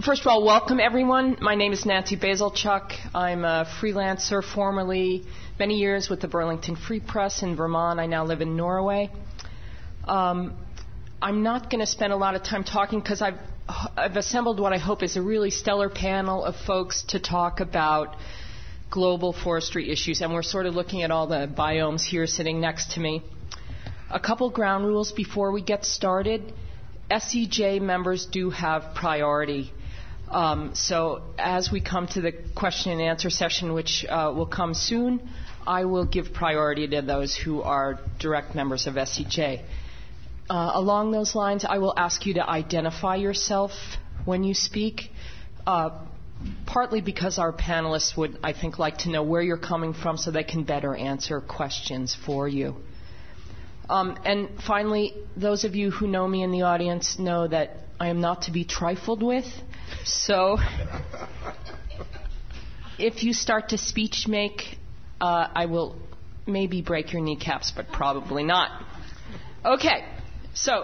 First of all, welcome everyone. My name is Nancy Bazalchuk. I'm a freelancer, formerly many years with the Burlington Free Press in Vermont. I now live in Norway. I'm not going to spend a lot of time talking because I've assembled what I hope is a really stellar panel of folks to talk about global forestry issues, and we're sort of looking at all the biomes here sitting next to me. A couple ground rules before we get started. SEJ members do have priority. So as we come to the question and answer session, which will come soon, I will give priority to those who are direct members of SEJ. Along those lines, I will ask you to identify yourself when you speak, partly because our panelists would, I think, like to know where you're coming from so they can better answer questions for you. And finally, those of you who know me in the audience know that I am not to be trifled with. So if you start to speech make, I will maybe break your kneecaps, but probably not. Okay, so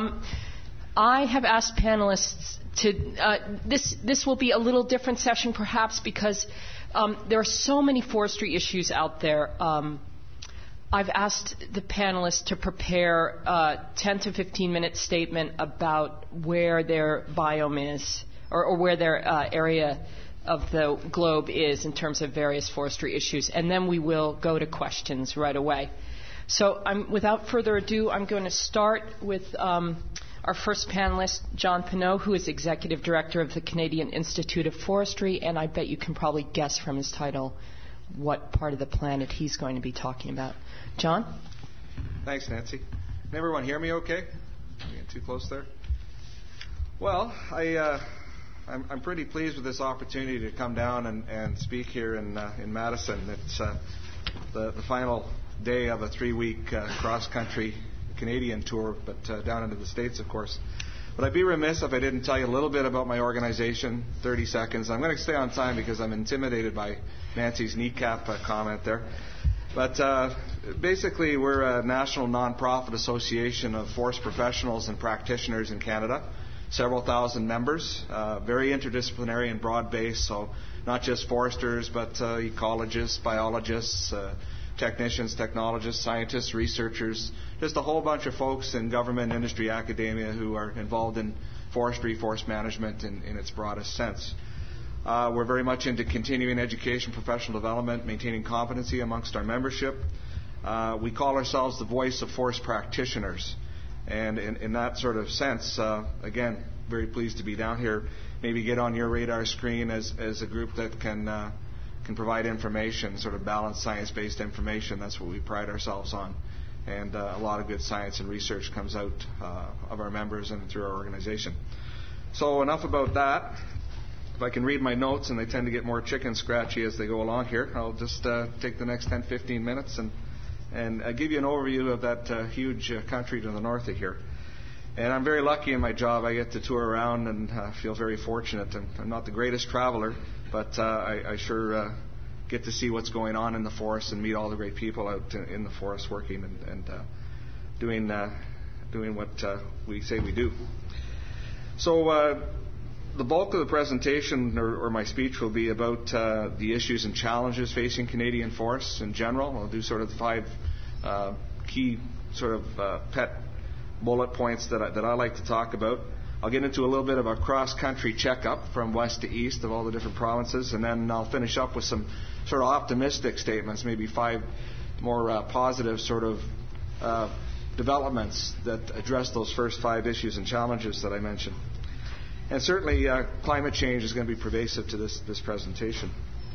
I have asked panelists to, this will be a little different session perhaps because there are so many forestry issues out there. I've asked the panelists to prepare a 10 to 15-minute statement about where their biome is or where their area of the globe is in terms of various forestry issues, and then we will go to questions right away. So without further ado, I'm going to start with our first panelist, John Pineau, who is Executive Director of the Canadian Institute of Forestry, and I bet you can probably guess from his title what part of the planet he's going to be talking about. John? Thanks, Nancy. Can everyone hear me okay? Am I getting too close there? Well, I'm pretty pleased with this opportunity to come down and speak here in Madison. It's the final day of a 3-week cross-country Canadian tour, but down into the States, of course. But I'd be remiss if I didn't tell you a little bit about my organization, 30 seconds. I'm going to stay on time because I'm intimidated by Nancy's kneecap comment there. But basically, we're a national nonprofit association of forest professionals and practitioners in Canada, several thousand members, very interdisciplinary and broad-based, so not just foresters, but ecologists, biologists, technicians, technologists, scientists, researchers, just a whole bunch of folks in government, industry, academia who are involved in forestry, forest management in its broadest sense. We're very much into continuing education, professional development, maintaining competency amongst our membership. We call ourselves the voice of forest practitioners. And in that sort of sense, again, very pleased to be down here. Maybe get on your radar screen as a group that can provide information, sort of balanced science-based information. That's what we pride ourselves on. And a lot of good science and research comes out of our members and through our organization. So enough about that. If I can read my notes, and they tend to get more chicken scratchy as they go along here, I'll just take the next 10, 15 minutes and give you an overview of that huge country to the north of here. And I'm very lucky in my job. I get to tour around and feel very fortunate. I'm not the greatest traveler, but I sure get to see what's going on in the forest and meet all the great people out in the forest working and doing what we say we do. So the bulk of the presentation or my speech will be about the issues and challenges facing Canadian forests in general. I'll do sort of the 5 key sort of pet bullet points that I like to talk about. I'll get into a little bit of a cross-country checkup from west to east of all the different provinces, and then I'll finish up with some sort of optimistic statements, maybe 5 more positive sort of developments that address those first 5 issues and challenges that I mentioned. And certainly climate change is going to be pervasive to this presentation.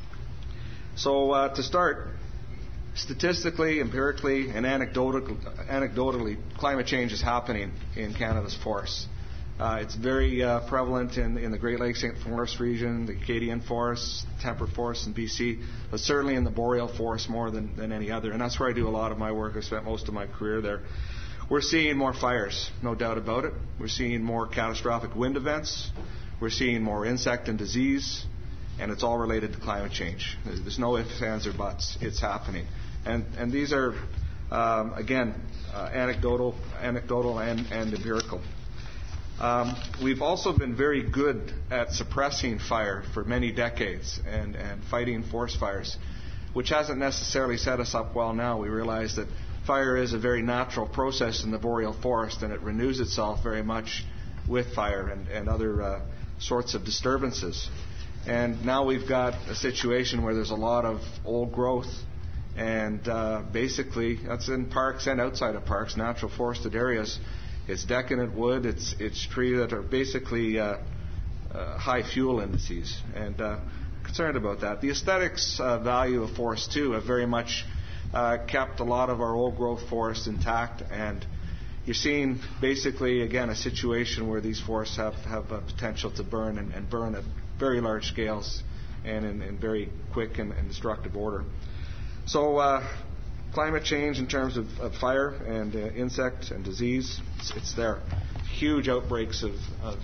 So to start, statistically, empirically, and anecdotally, climate change is happening in Canada's forests. It's very prevalent in the Great Lakes Forest region, the Acadian forests, temperate forests in BC, but certainly in the boreal forests more than any other. And that's where I do a lot of my work. I spent most of my career there. We're seeing more fires, no doubt about it. We're seeing more catastrophic wind events. We're seeing more insect and disease, and it's all related to climate change. There's no ifs, ands, or buts. It's happening. And these are, again, anecdotal and empirical. We've also been very good at suppressing fire for many decades and fighting forest fires, which hasn't necessarily set us up well now. We realize that fire is a very natural process in the boreal forest, and it renews itself very much with fire and other sorts of disturbances. And now we've got a situation where there's a lot of old growth, and basically that's in parks and outside of parks, natural forested areas. It's decadent wood. It's trees that are basically high fuel indices, and concerned about that. The aesthetics value of forests too have very much kept a lot of our old growth forests intact, and you're seeing basically again a situation where these forests have a potential to burn and burn at very large scales and in very quick and destructive order. So climate change in terms of fire and insect and disease, it's there. Huge outbreaks of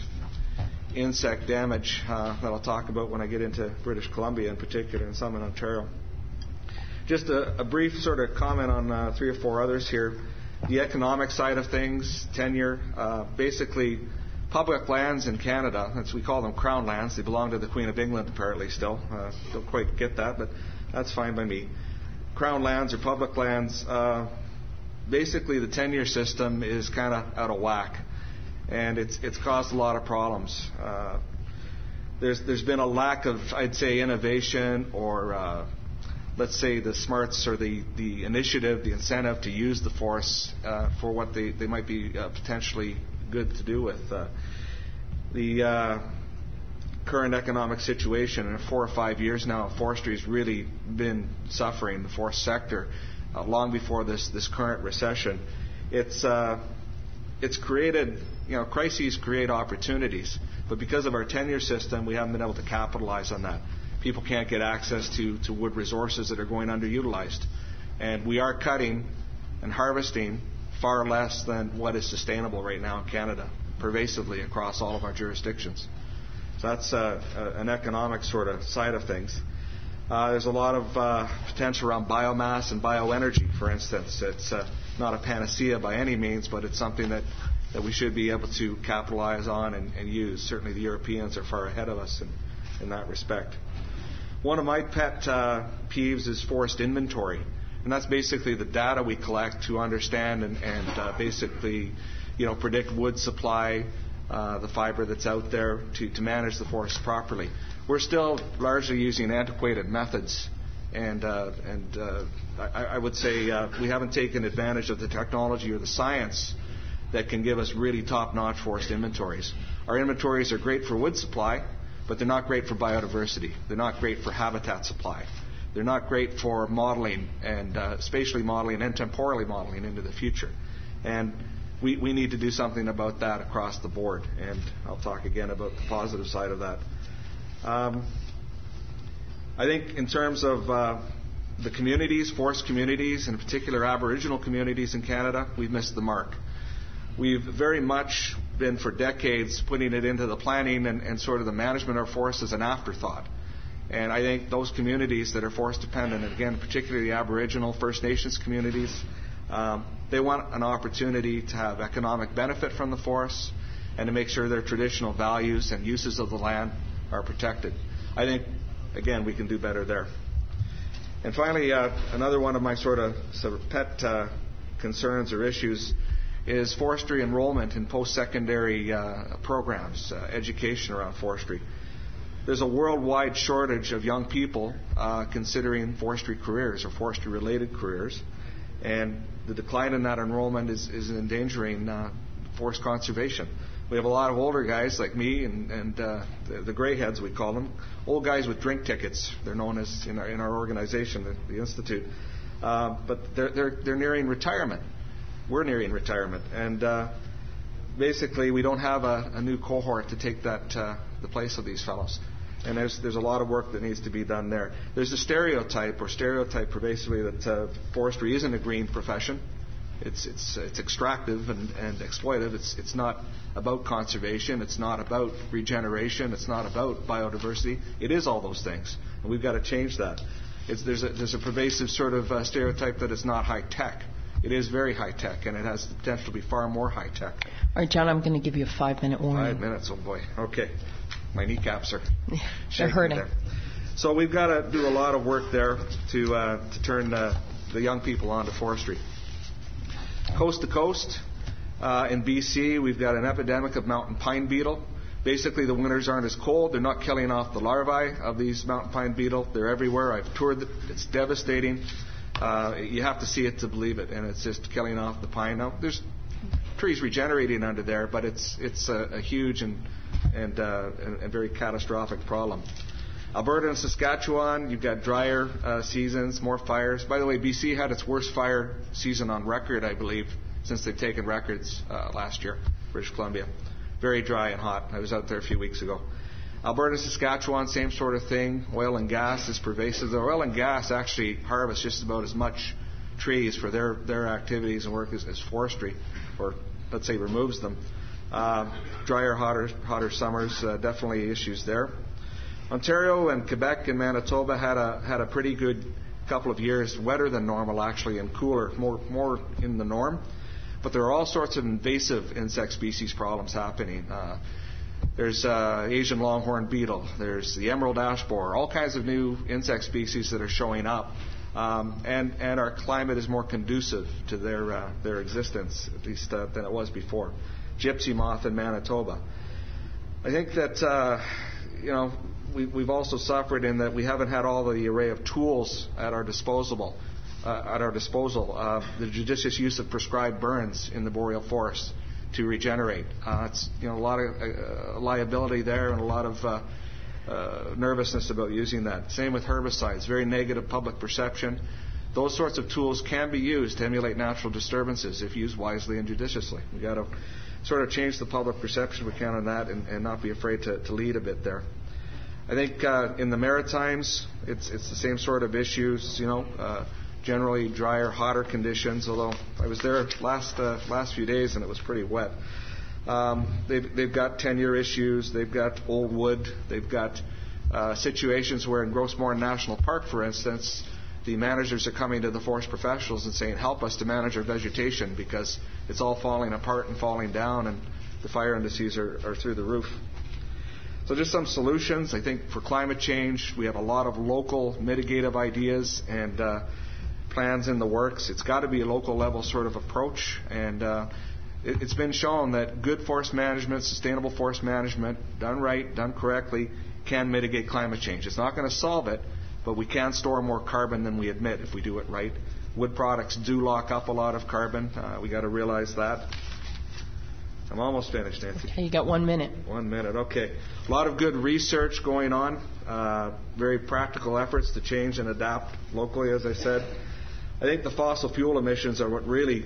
insect damage that I'll talk about when I get into British Columbia in particular and some in Ontario. Just a brief sort of comment on 3 or 4 others here. The economic side of things, tenure, basically public lands in Canada, we call them crown lands. They belong to the Queen of England apparently still. Don't quite get that, but that's fine by me. Crown lands or public lands, basically the tenure system is kind of out of whack, and it's caused a lot of problems. There's been a lack of, I'd say, innovation or let's say the smarts or the initiative, the incentive to use the forests for what they might be potentially good to do with. The current economic situation, in 4 or 5 years now, forestry has really been suffering, the forest sector, long before this current recession. It's created, crises create opportunities, but because of our tenure system, we haven't been able to capitalize on that. People can't get access to wood resources that are going underutilized. And we are cutting and harvesting far less than what is sustainable right now in Canada, pervasively across all of our jurisdictions. So that's an economic sort of side of things. There's a lot of potential around biomass and bioenergy, for instance. It's not a panacea by any means, but it's something that we should be able to capitalize on and use. Certainly the Europeans are far ahead of us in that respect. One of my pet peeves is forest inventory, and that's basically the data we collect to understand and basically, predict wood supply, the fiber that's out there to manage the forest properly. We're still largely using antiquated methods, and I would say we haven't taken advantage of the technology or the science that can give us really top-notch forest inventories. Our inventories are great for wood supply, but they're not great for biodiversity. They're not great for habitat supply. They're not great for modeling and spatially modeling and temporally modeling into the future. And we need to do something about that across the board. And I'll talk again about the positive side of that. I think in terms of the communities, forest communities, in particular Aboriginal communities in Canada, we've missed the mark. We've very much been for decades putting it into the planning and sort of the management of forests as an afterthought. And I think those communities that are forest dependent, and again, particularly the Aboriginal First Nations communities, they want an opportunity to have economic benefit from the forests and to make sure their traditional values and uses of the land are protected. I think, again, we can do better there. And finally, another one of my sort of pet concerns or issues is forestry enrollment in post-secondary programs, education around forestry. There's a worldwide shortage of young people considering forestry careers or forestry-related careers, and the decline in that enrollment is endangering forest conservation. We have a lot of older guys like me and the gray heads, we call them, old guys with drink tickets. They're known as in our organization, the Institute, but they're nearing retirement. We're nearing retirement, and basically we don't have a new cohort to take the place of these fellows. And there's a lot of work that needs to be done there. There's a stereotype pervasively that forestry isn't a green profession. It's extractive and exploitive. It's not about conservation. It's not about regeneration. It's not about biodiversity. It is all those things, and we've got to change that. There's a pervasive sort of stereotype that it's not high tech. it is very high-tech, and it has the potential to be far more high-tech. All right, John, I'm going to give you a 5-minute warning. 5 minutes, oh boy. Okay. My kneecaps are They're hurting. There. So we've got to do a lot of work there to turn the young people onto forestry. Coast to coast, in BC, we've got an epidemic of mountain pine beetle. Basically, the winters aren't as cold. They're not killing off the larvae of these mountain pine beetle. They're everywhere. I've toured it. It's devastating. You have to see it to believe it, and it's just killing off the pine. Now, there's trees regenerating under there, but it's a huge and very catastrophic problem. Alberta and Saskatchewan, you've got drier seasons, more fires. By the way, BC had its worst fire season on record, I believe, since they've taken records last year, British Columbia. Very dry and hot. I was out there a few weeks ago. Alberta and Saskatchewan, same sort of thing. Oil and gas is pervasive. The oil and gas actually harvest just about as much trees for their activities and work as forestry, or let's say removes them. Drier, hotter summers, definitely issues there. Ontario and Quebec and Manitoba had a pretty good couple of years, wetter than normal actually, and cooler, more in the norm. But there are all sorts of invasive insect species problems happening. There's Asian longhorn beetle. There's the emerald ash borer. All kinds of new insect species that are showing up, and our climate is more conducive to their existence, at least than it was before. Gypsy moth in Manitoba. I think that we've also suffered in that we haven't had all the array of tools at our disposal. The judicious use of prescribed burns in the boreal forest to regenerate. It's a lot of liability there and a lot of nervousness about using that. Same with herbicides. Very negative public perception. Those sorts of tools can be used to emulate natural disturbances if used wisely and judiciously. We've got to sort of change the public perception we can on that and not be afraid to lead a bit there. I think in the Maritimes, it's the same sort of issues, generally drier, hotter conditions, although I was there last few days and it was pretty wet. They've got tenure issues, they've got old wood, they've got situations where in Grossmoor National Park, for instance, the managers are coming to the forest professionals and saying, help us to manage our vegetation because it's all falling apart and falling down and the fire indices are through the roof. So just some solutions. I think for climate change, we have a lot of local mitigative ideas and plans in the works. It's got to be a local level sort of approach. And it's been shown that good forest management, sustainable forest management, done right, done correctly, can mitigate climate change. It's not going to solve it, but we can store more carbon than we admit if we do it right. Wood products do lock up a lot of carbon. We got to realize that. I'm almost finished, Nancy. Okay, you got 1 minute. 1 minute, okay. A lot of good research going on. Very practical efforts to change and adapt locally, as I said. I think the fossil fuel emissions are what really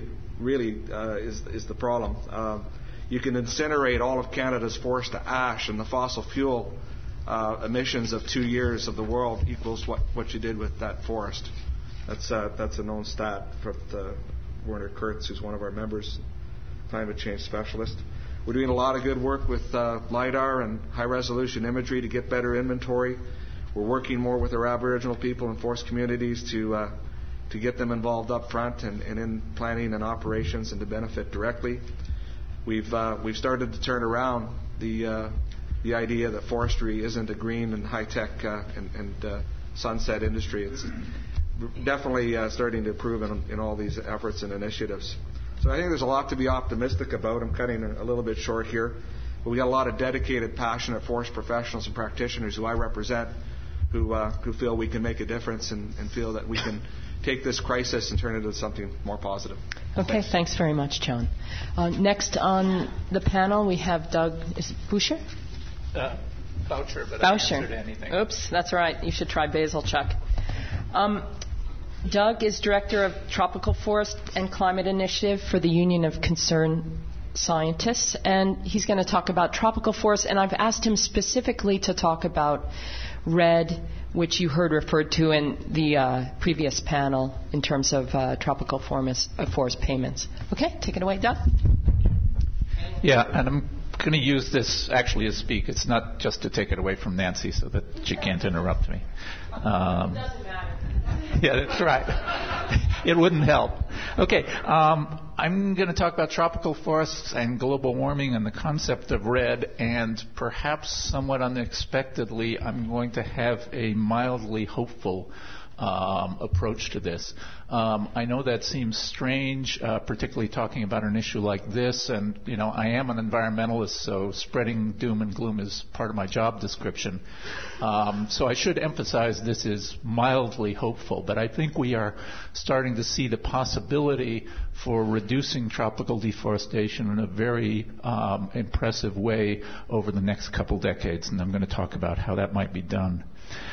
is the problem. You can incinerate all of Canada's forest to ash, and the fossil fuel emissions of 2 years of the world equals what you did with that forest. That's a known stat from Werner Kurtz, who's one of our members, climate change specialist. We're doing a lot of good work with LiDAR and high-resolution imagery to get better inventory. We're working more with our Aboriginal people and forest communities to get them involved up front and in planning and operations and to benefit directly. We've started to turn around the idea that forestry isn't a green and high-tech and sunset industry. It's definitely starting to improve in all these efforts and initiatives. So I think there's a lot to be optimistic about. I'm cutting a little bit short here. But we got a lot of dedicated, passionate forest professionals and practitioners who I represent who feel we can make a difference and feel that we can take this crisis and turn it into something more positive. Okay, thanks very much, John. Next on the panel, we have Doug Boucher? Boucher, but Boucher. I answered anything. Oops, that's right. You should try basil, Chuck. Doug is Director of Tropical Forest and Climate Initiative for the Union of Concerned Scientists, and he's going to talk about tropical forests, and I've asked him specifically to talk about REDD, which you heard referred to in the previous panel in terms of tropical forest payments. Okay, take it away, Doug. Yeah, and I'm going to use this actually as speak. It's not just to take it away from Nancy so that she can't interrupt me. It doesn't matter. Yeah, that's right. It wouldn't help. Okay, I'm going to talk about tropical forests and global warming and the concept of REDD, and perhaps somewhat unexpectedly, I'm going to have a mildly hopeful approach to this. I know that seems strange, particularly talking about an issue like this, and I am an environmentalist, so spreading doom and gloom is part of my job description. So I should emphasize this is mildly hopeful, but I think we are starting to see the possibility for reducing tropical deforestation in a very impressive way over the next couple decades, and I'm going to talk about how that might be done.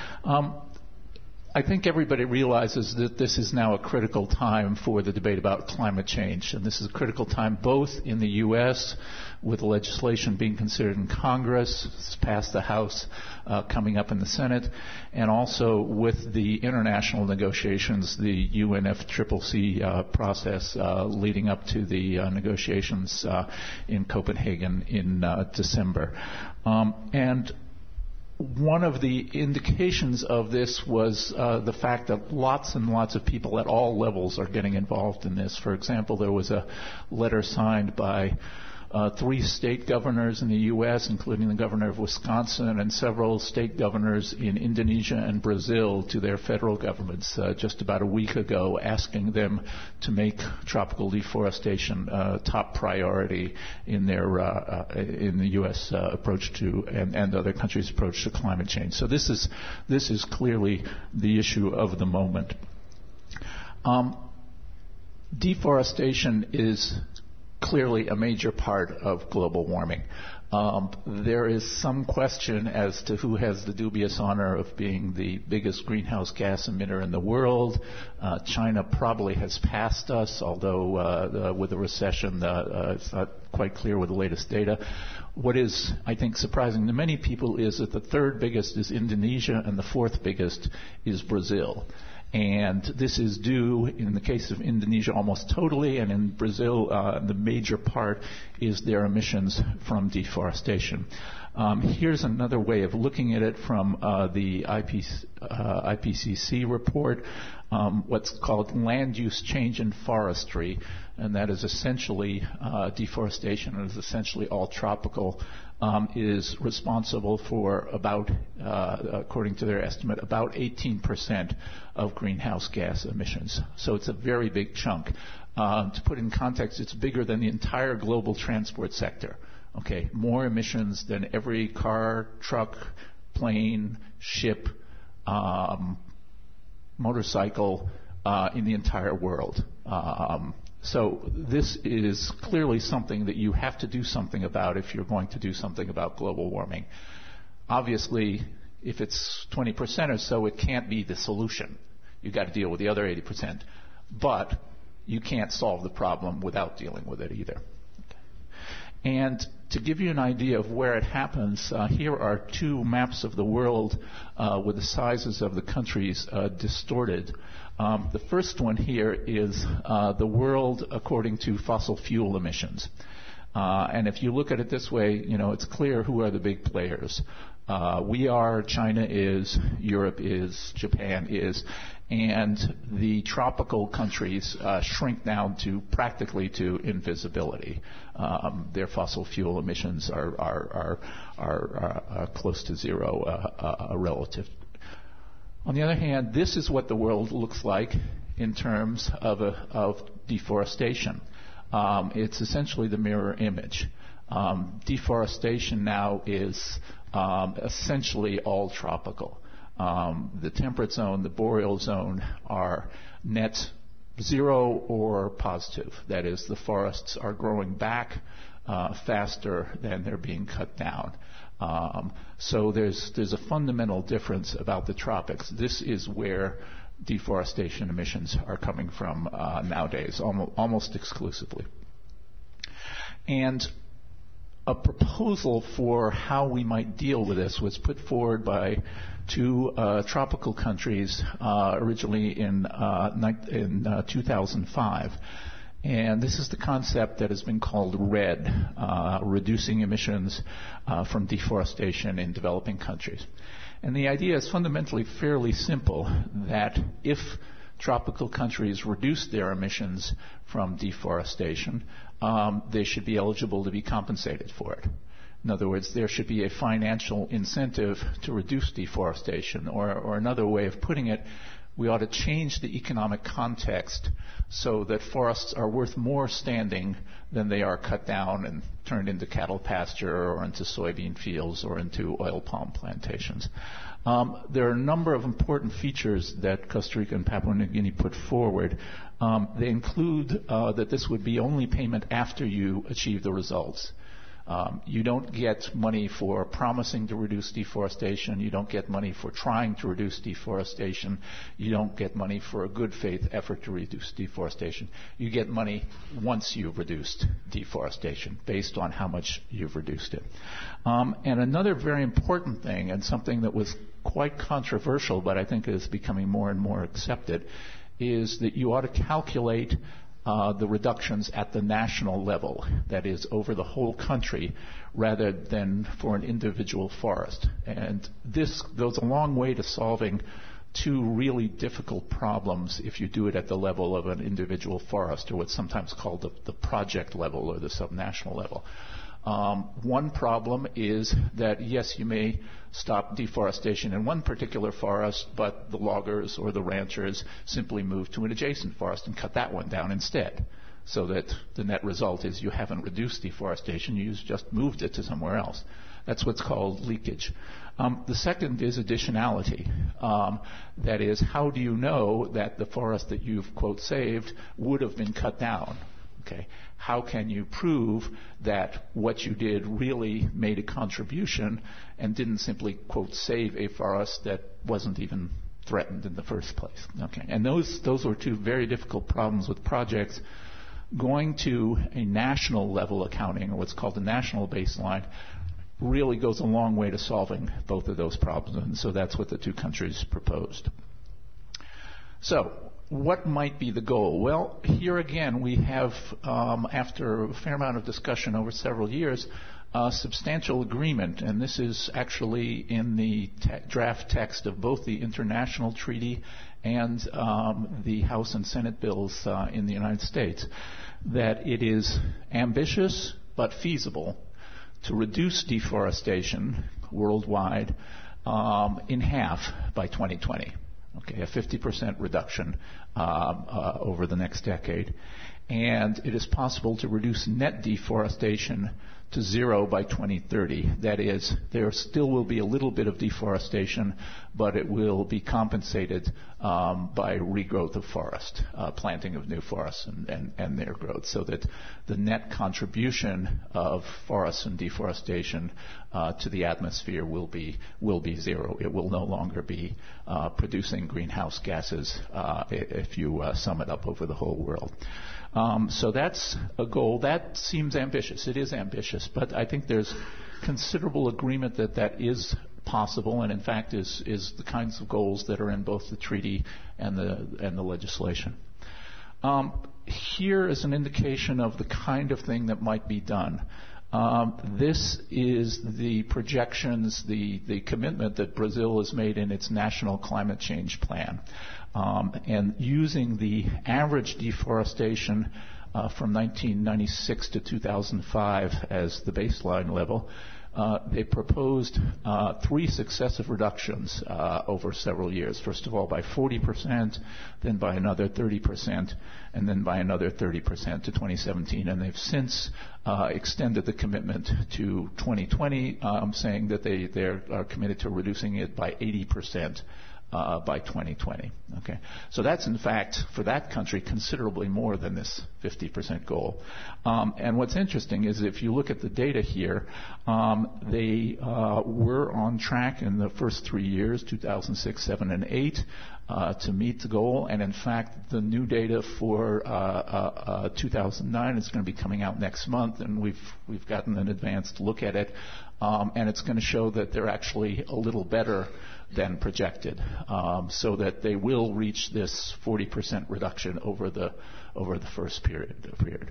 I think everybody realizes that this is now a critical time for the debate about climate change, and this is a critical time both in the U.S., with legislation being considered in Congress, it's passed the House, coming up in the Senate, and also with the international negotiations, the UNFCCC process leading up to the negotiations in Copenhagen in December. And one of the indications of this was the fact that lots and lots of people at all levels are getting involved in this. For example, there was a letter signed by 3 state governors in the U.S., including the governor of Wisconsin, and several state governors in Indonesia and Brazil to their federal governments just about a week ago, asking them to make tropical deforestation top priority in their in the U.S. approach to and other countries' approach to climate change. So this is clearly the issue of the moment. Deforestation is clearly a major part of global warming. There is some question as to who has the dubious honor of being the biggest greenhouse gas emitter in the world. China probably has passed us, although with the recession, it's not quite clear with the latest data. What is, I think, surprising to many people is that the 3rd biggest is Indonesia and the 4th biggest is Brazil. And this is due, in the case of Indonesia, almost totally, and in Brazil, the major part is their emissions from deforestation. Here's another way of looking at it from the IPCC report, what's called land use change in forestry, and that is essentially deforestation, and is essentially all tropical, is responsible for about, according to their estimate, about 18% of greenhouse gas emissions. So it's a very big chunk. To put in context, it's bigger than the entire global transport sector. Okay, more emissions than every car, truck, plane, ship, motorcycle in the entire world. So this is clearly something that you have to do something about if you're going to do something about global warming. Obviously, if it's 20% or so, it can't be the solution. You've got to deal with the other 80%. But you can't solve the problem without dealing with it either. And to give you an idea of where it happens, here are 2 maps of the world with the sizes of the countries distorted. The first one here is the world according to fossil fuel emissions. And if you look at it this way, it's clear who are the big players. We are, China is, Europe is, Japan is, and the tropical countries shrink down to practically to invisibility. Their fossil fuel emissions are close to zero relative. On the other hand, this is what the world looks like in terms of deforestation. It's essentially the mirror image. Deforestation now is essentially all tropical. The temperate zone, the boreal zone are net zero or positive. That is, the forests are growing back faster than they're being cut down. So there's a fundamental difference about the tropics. This is where deforestation emissions are coming from nowadays, almost exclusively. And a proposal for how we might deal with this was put forward by 2 tropical countries originally in 2005. And this is the concept that has been called REDD, reducing emissions from deforestation in developing countries. And the idea is fundamentally fairly simple, that if tropical countries reduce their emissions from deforestation, they should be eligible to be compensated for it. In other words, there should be a financial incentive to reduce deforestation, or another way of putting it, we ought to change the economic context so that forests are worth more standing than they are cut down and turned into cattle pasture or into soybean fields or into oil palm plantations. There are a number of important features that Costa Rica and Papua New Guinea put forward. They include that this would be only payment after you achieve the results. You don't get money for promising to reduce deforestation. You don't get money for trying to reduce deforestation. You don't get money for a good faith effort to reduce deforestation. You get money once you've reduced deforestation based on how much you've reduced it. And another very important thing, and something that was quite controversial, but I think is becoming more and more accepted, is that you ought to calculate the reductions at the national level, that is, over the whole country, rather than for an individual forest. And this goes a long way to solving two really difficult problems if you do it at the level of an individual forest, or what's sometimes called the project level or the subnational level. One problem is that, yes, you may stop deforestation in one particular forest, but the loggers or the ranchers simply move to an adjacent forest and cut that one down instead, so that the net result is you haven't reduced deforestation, you just moved it to somewhere else. That's what's called leakage. The second is additionality. That is, how do you know that the forest that you've, quote, saved would have been cut down? Okay. How can you prove that what you did really made a contribution and didn't simply, quote, save a forest that wasn't even threatened in the first place? Okay. And those were two very difficult problems with projects. Going to a national level accounting, or what's called a national baseline, really goes a long way to solving both of those problems. And so that's what the two countries proposed. So, what might be the goal? Well, here again we have, after a fair amount of discussion over several years, substantial agreement, and this is actually in the draft text of both the international treaty and the House and Senate bills in the United States, that it is ambitious but feasible to reduce deforestation worldwide in half by 2020. Okay, a 50% reduction over the next decade. And it is possible to reduce net deforestation to zero by 2030. That is, there still will be a little bit of deforestation, but it will be compensated by regrowth of forest, planting of new forests and their growth, so that the net contribution of forests and deforestation to the atmosphere will be zero. It will no longer be producing greenhouse gases if you sum it up over the whole world. So that's a goal. That seems ambitious. It is ambitious, but I think there's considerable agreement that is possible, and in fact is the kinds of goals that are in both the treaty and the legislation. Here is an indication of the kind of thing that might be done. This is the projections, the commitment that Brazil has made in its national climate change plan. And using the average deforestation from 1996 to 2005 as the baseline level, they proposed three successive reductions over several years. First of all, by 40%, then by another 30%, and then by another 30% to 2017. And they've since extended the commitment to 2020, saying that they are committed to reducing it by 80%. By 2020. Okay, so that's in fact for that country considerably more than this 50% goal. And what's interesting is if you look at the data here, they were on track in the first 3 years, 2006, 7, and 8, to meet the goal. And in fact, the new data for 2009 is going to be coming out next month. month, and we've gotten an advanced look at it, and it's going to show that they're actually a little better than projected, so that they will reach this 40% reduction over the first period.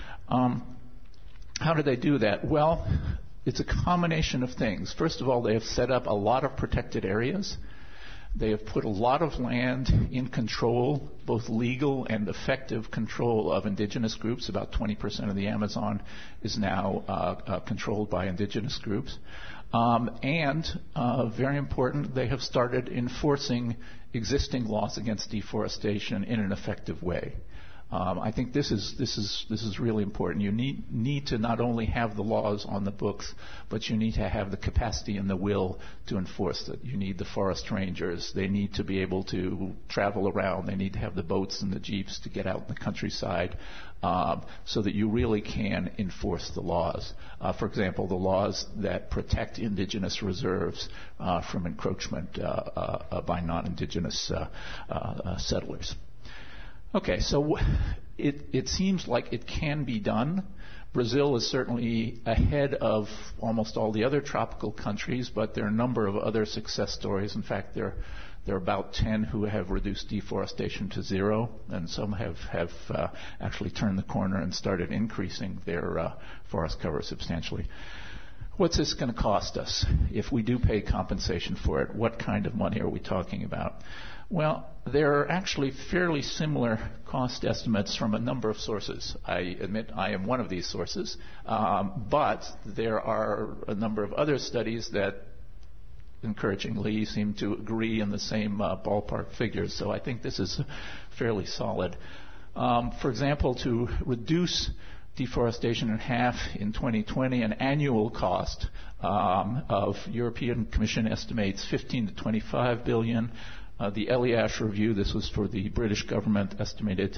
How do they do that? Well, it's a combination of things. First of all, they have set up a lot of protected areas. They have put a lot of land in control, both legal and effective control of indigenous groups. About 20% of the Amazon is now controlled by indigenous groups. And very important, they have started enforcing existing laws against deforestation in an effective way. I think this is really important. You need to not only have the laws on the books, but you need to have the capacity and the will to enforce it. You need the forest rangers. They need to be able to travel around. They need to have the boats and the jeeps to get out in the countryside, so that you really can enforce the laws. For example, the laws that protect indigenous reserves from encroachment by non-indigenous settlers. Okay, so it seems like it can be done. Brazil is certainly ahead of almost all the other tropical countries, but there are a number of other success stories. In fact, there are about 10 who have reduced deforestation to zero, and some have actually turned the corner and started increasing their forest cover substantially. What's this going to cost us if we do pay compensation for it? What kind of money are we talking about? Well, there are actually fairly similar cost estimates from a number of sources. I admit I am one of these sources, but there are a number of other studies that encouragingly seem to agree in the same ballpark figures. So I think this is fairly solid. For example, to reduce deforestation in half in 2020, an annual cost of European Commission estimates 15 to 25 billion. The Eliash review, this was for the British government, estimated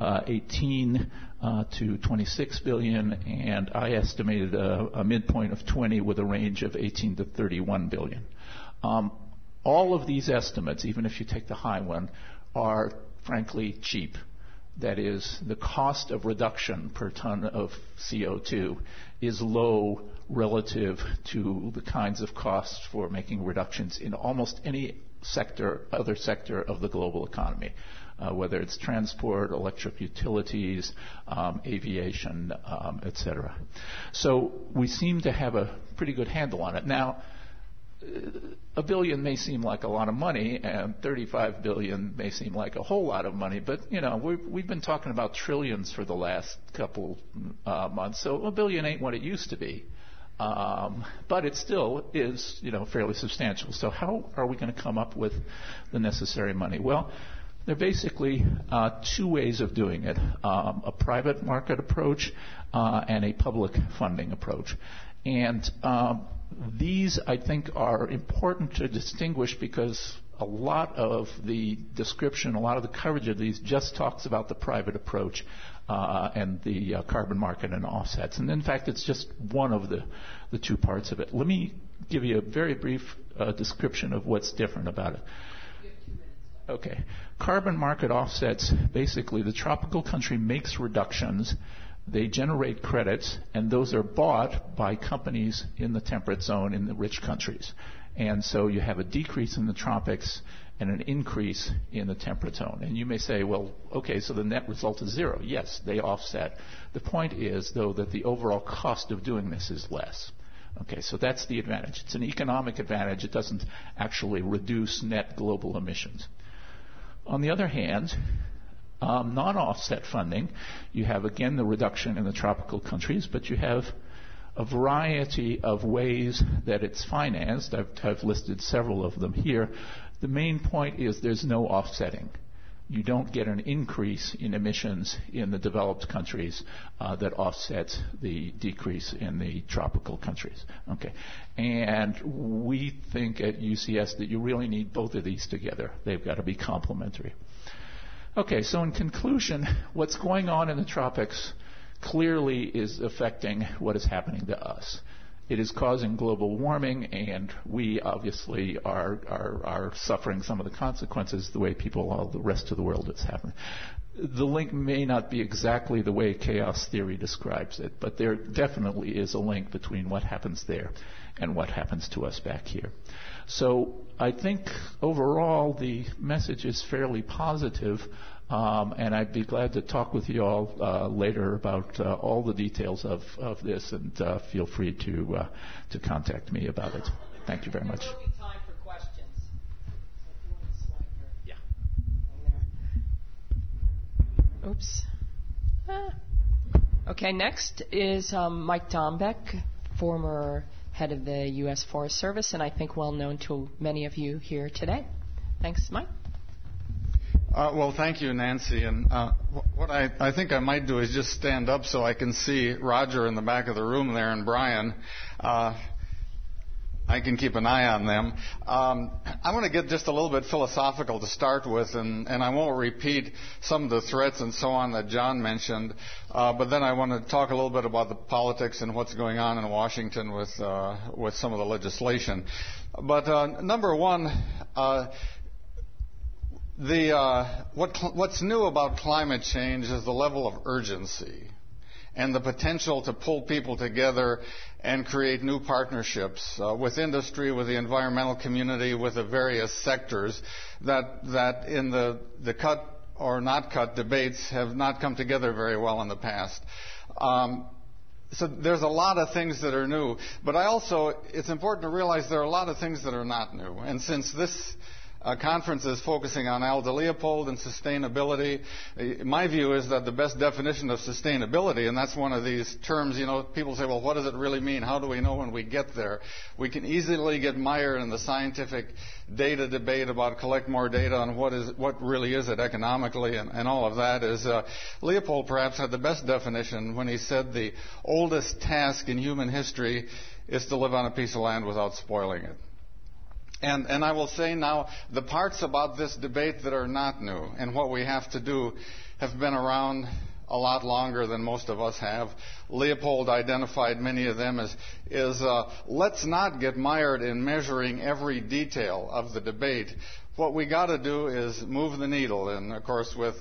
18 to 26 billion, and I estimated a midpoint of 20 with a range of 18 to 31 billion. All of these estimates, even if you take the high one, are frankly cheap. That is, the cost of reduction per ton of CO2 is low relative to the kinds of costs for making reductions in almost any other sector of the global economy, whether it's transport, electric utilities, aviation, etc. So we seem to have a pretty good handle on it. Now, $1 billion may seem like a lot of money, and $35 billion may seem like a whole lot of money, but we've been talking about trillions for the last couple months, so $1 billion ain't what it used to be. But it still is, fairly substantial. So how are we going to come up with the necessary money? Well, there are basically two ways of doing it, a private market approach and a public funding approach. And these, I think, are important to distinguish because a lot of the description, a lot of the coverage of these just talks about the private approach and the carbon market and offsets. And in fact, it's just one of the two parts of it. Let me give you a very brief description of what's different about it. You have 2 minutes left. Okay. Carbon market offsets, basically the tropical country makes reductions, they generate credits, and those are bought by companies in the temperate zone in the rich countries. And so you have a decrease in the tropics and an increase in the temperate zone. And you may say, well, okay, so the net result is zero. Yes, they offset. The point is, though, that the overall cost of doing this is less. Okay, so that's the advantage. It's an economic advantage. It doesn't actually reduce net global emissions. On the other hand, non-offset funding, you have, again, the reduction in the tropical countries, but you have a variety of ways that it's financed. I've listed several of them here. The main point is there's no offsetting. You don't get an increase in emissions in the developed countries that offsets the decrease in the tropical countries. Okay, and we think at UCS that you really need both of these together. They've got to be complementary. Okay, so in conclusion, what's going on in the tropics clearly is affecting what is happening to us. It is causing global warming, and we obviously are suffering some of the consequences the way all the rest of the world is happening. the link may not be exactly the way chaos theory describes it, but there definitely is a link between what happens there and what happens to us back here. So I think overall the message is fairly positive, and I'd be glad to talk with you all later about all the details of this, and feel free to contact me about it. Thank you very much. There will be time for questions. So if you want to slide your... Oops. Okay, next is Mike Dombeck, former head of the U.S. Forest Service, and I think well known to many of you here today. Thanks, Mike. Well, thank you, Nancy. And what I think I might do is just stand up so I can see Roger in the back of the room there and Brian. I can keep an eye on them. I want to get just a little bit philosophical to start with, and I won't repeat some of the threats and so on that John mentioned, but then I want to talk a little bit about the politics and what's going on in Washington with some of the legislation. But number one, what's new about climate change is the level of urgency and the potential to pull people together and create new partnerships with industry, with the environmental community, with the various sectors that in the cut or not cut debates have not come together very well in the past. So there's a lot of things that are new, but it's important to realize there are a lot of things that are not new. And since this conference is focusing on Aldo Leopold and sustainability, my view is that the best definition of sustainability, and that's one of these terms, people say, well, what does it really mean? How do we know when we get there? We can easily get mired in the scientific data debate about collect more data on what really is it economically and all of that. Leopold perhaps had the best definition when he said the oldest task in human history is to live on a piece of land without spoiling it. And I will say now, the parts about this debate that are not new and what we have to do have been around a lot longer than most of us have. Leopold identified many of them as let's not get mired in measuring every detail of the debate. What we got to do is move the needle. And of course, with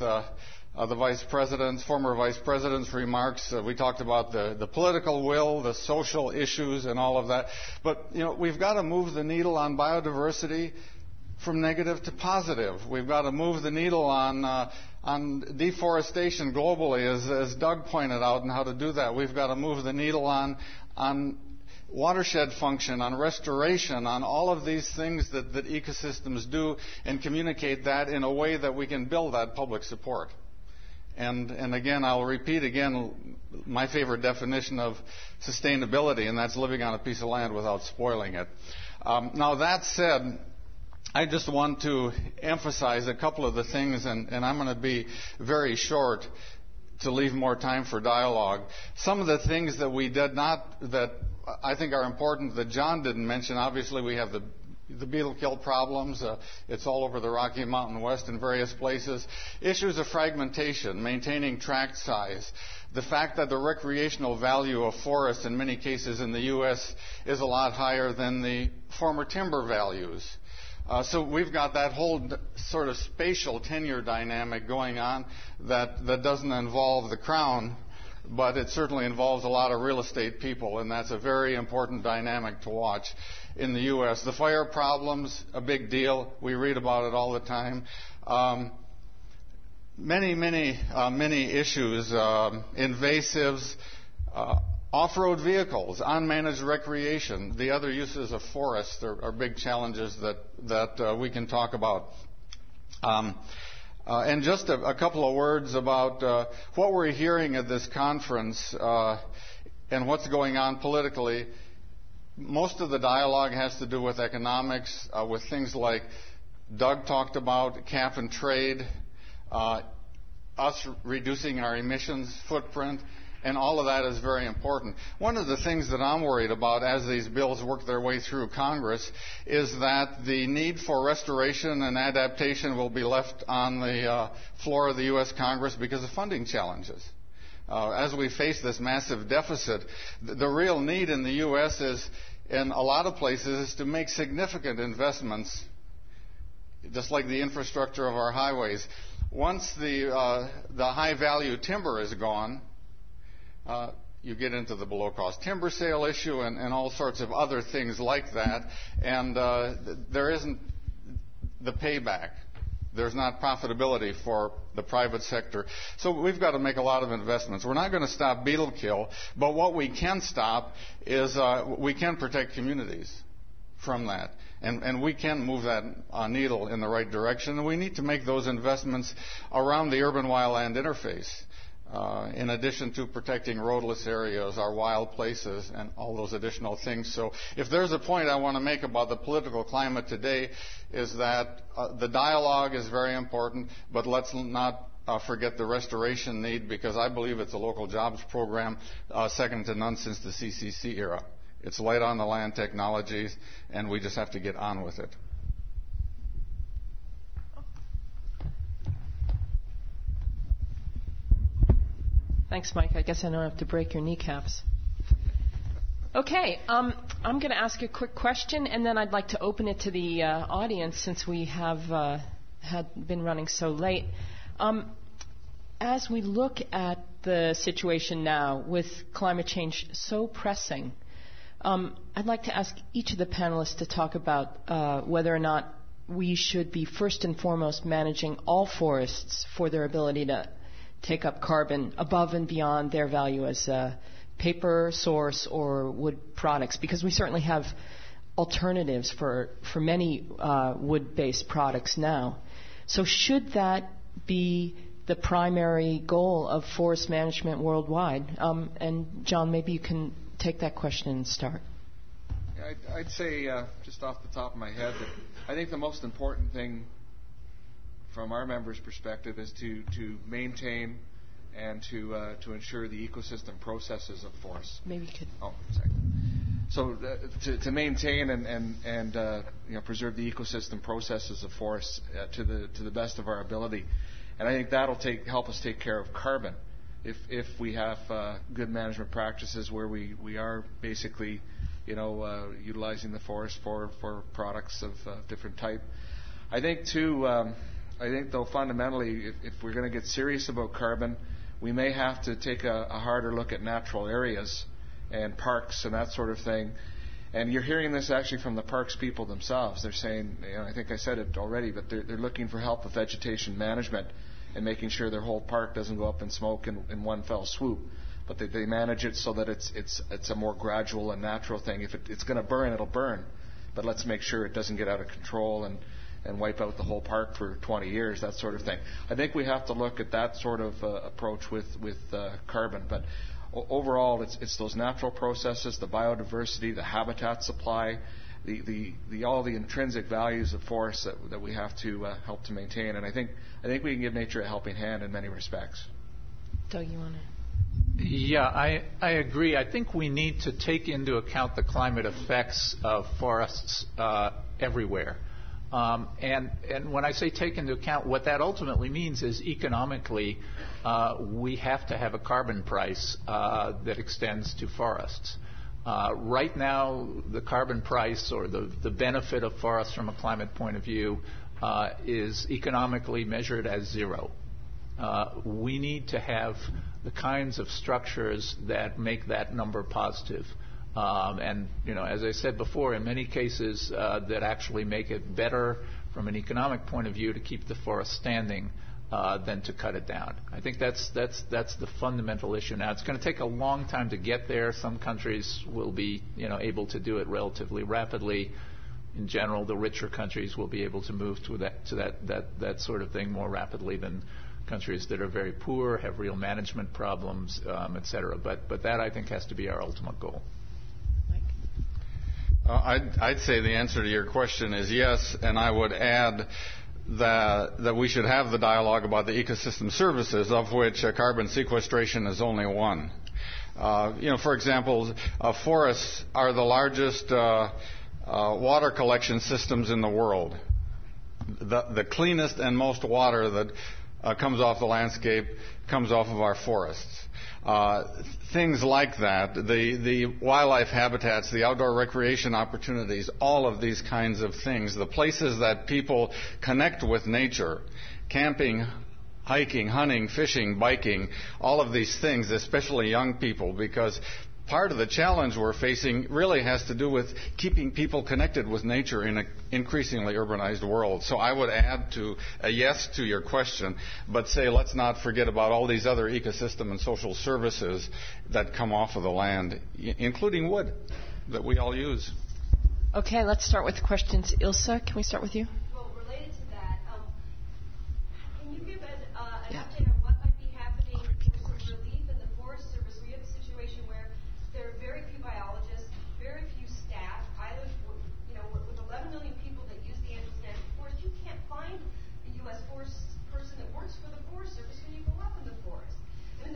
the former vice president's remarks, we talked about the political will, the social issues, and all of that. But we've got to move the needle on biodiversity from negative to positive. We've got to move the needle on deforestation globally, as Doug pointed out, and how to do that. We've got to move the needle on watershed function, on restoration, on all of these things that ecosystems do, and communicate that in a way that we can build that public support. And again, I'll repeat again my favorite definition of sustainability, and that's living on a piece of land without spoiling it. Now, that said, I just want to emphasize a couple of the things, and I'm going to be very short to leave more time for dialogue. Some of the things that we did not, that I think are important, that John didn't mention. Obviously, we have the beetle kill problems. It's all over the Rocky Mountain West in various places. Issues of fragmentation, maintaining tract size. The fact that the recreational value of forests in many cases in the U.S. is a lot higher than the former timber values. So we've got that whole sort of spatial tenure dynamic going on that doesn't involve the Crown, but it certainly involves a lot of real estate people, and that's a very important dynamic to watch in the U.S. The fire problems, a big deal. We read about it all the time. Many issues, invasives, off-road vehicles, unmanaged recreation, the other uses of forests are big challenges that we can talk about. And just a couple of words about what we're hearing at this conference and what's going on politically. Most of the dialogue has to do with economics, with things like Doug talked about, cap and trade, us reducing our emissions footprint, and all of that is very important. One of the things that I'm worried about as these bills work their way through Congress is that the need for restoration and adaptation will be left on the floor of the U.S. Congress because of funding challenges. As we face this massive deficit, the real need in the U.S. is, in a lot of places, is to make significant investments just like the infrastructure of our highways. Once the high-value timber is gone, you get into the below-cost timber sale issue and all sorts of other things like that, and there isn't the payback. There's not profitability for the private sector. So we've got to make a lot of investments. We're not going to stop beetle kill, but what we can stop is we can protect communities from that. And we can move that needle in the right direction. And we need to make those investments around the urban-wildland interface, in addition to protecting roadless areas, our wild places, and all those additional things. So if there's a point I want to make about the political climate today, is that the dialogue is very important, but let's not forget the restoration need, because I believe it's a local jobs program second to none since the CCC era. It's light on the land technologies, and we just have to get on with it. Thanks, Mike. I guess I don't have to break your kneecaps. Okay, I'm going to ask a quick question, and then I'd like to open it to the audience since we have been running so late. As we look at the situation now with climate change so pressing, I'd like to ask each of the panelists to talk about whether or not we should be first and foremost managing all forests for their ability to take up carbon above and beyond their value as a paper source or wood products, because we certainly have alternatives for many wood-based products now. So should that be the primary goal of forest management worldwide? And John, maybe you can take that question and start. I'd say, just off the top of my head, that I think the most important thing from our members' perspective is to maintain and to ensure the ecosystem processes of forests. Maybe you could. Oh, sorry. So to maintain and preserve the ecosystem processes of forests to the best of our ability, and I think that'll help us take care of carbon. If we have good management practices where we are basically utilizing the forest for products of different type. I think though fundamentally, if we're going to get serious about carbon, we may have to take a harder look at natural areas and parks and that sort of thing. And you're hearing this actually from the parks people themselves. They're saying, I think I said it already, but they're looking for help with vegetation management and making sure their whole park doesn't go up in smoke in one fell swoop. But they manage it so that it's a more gradual and natural thing. If it's going to burn, it'll burn. But let's make sure it doesn't get out of control and wipe out the whole park for 20 years, that sort of thing. I think we have to look at that sort of approach with carbon. But overall, it's those natural processes, the biodiversity, the habitat supply, all the intrinsic values of forests that we have to help to maintain. And I think we can give nature a helping hand in many respects. Doug, you want to? Yeah, I agree. I think we need to take into account the climate effects of forests everywhere. And when I say take into account, what that ultimately means is economically we have to have a carbon price that extends to forests. Right now, the carbon price or the benefit of forests from a climate point of view is economically measured as zero. We need to have the kinds of structures that make that number positive. And, as I said before, in many cases that actually make it better from an economic point of view to keep the forest standing than to cut it down. I think that's the fundamental issue. Now, it's going to take a long time to get there. Some countries will be, able to do it relatively rapidly. In general, the richer countries will be able to move to that sort of thing more rapidly than countries that are very poor, have real management problems, et cetera. But that, I think, has to be our ultimate goal. I'd say the answer to your question is yes, and I would add that we should have the dialogue about the ecosystem services, of which carbon sequestration is only one. For example, forests are the largest water collection systems in the world. The cleanest and most water that comes off the landscape, comes off of our forests. Things like that, the wildlife habitats, the outdoor recreation opportunities, all of these kinds of things, the places that people connect with nature, camping, hiking, hunting, fishing, biking, all of these things, especially young people, because part of the challenge we're facing really has to do with keeping people connected with nature in an increasingly urbanized world. So I would add to a yes to your question, but say let's not forget about all these other ecosystem and social services that come off of the land, including wood that we all use. Okay, let's start with questions. Ilse, can we start with you? Well, related to that, can you give an update on what might be happening for some relief in the Forest Service? We have a situation where there are very few biologists, very few staff. Either, with 11 million people that use the Angeles National Forest, you can't find a U.S. Forest person that works for the Forest Service when you go up in the forest. I mean,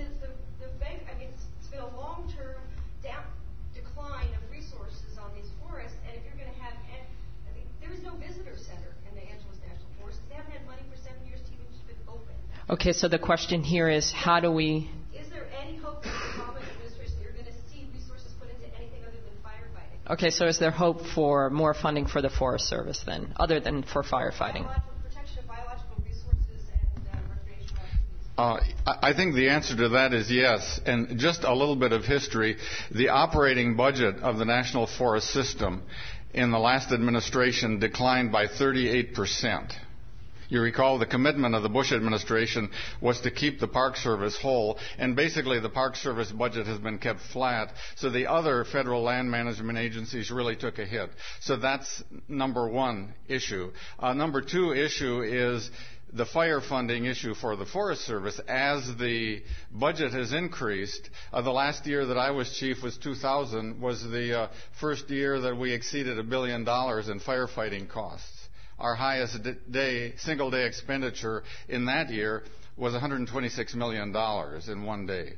it's been a long-term decline of resources on these forests, and if you're going to have, there is no visitor center in the Angeles National Forest. They haven't had money for 7 years to even keep it open. Okay, so the question here is, how do we... Is there any hope for the Obama administration that you're going to see resources put into anything other than firefighting? Okay, so is there hope for more funding for the Forest Service then, other than for firefighting? Protection of biological resources and recreational activities. I think the answer to that is yes. And just a little bit of history. The operating budget of the National Forest System in the last administration declined by 38%. You recall the commitment of the Bush administration was to keep the Park Service whole, and basically the Park Service budget has been kept flat, so the other federal land management agencies really took a hit. So that's number one issue. Number two issue is the fire funding issue for the Forest Service. As the budget has increased, the last year that I was chief was 2000, was the first year that we exceeded $1 billion in firefighting costs. Our highest single day expenditure in that year was $126 million in one day.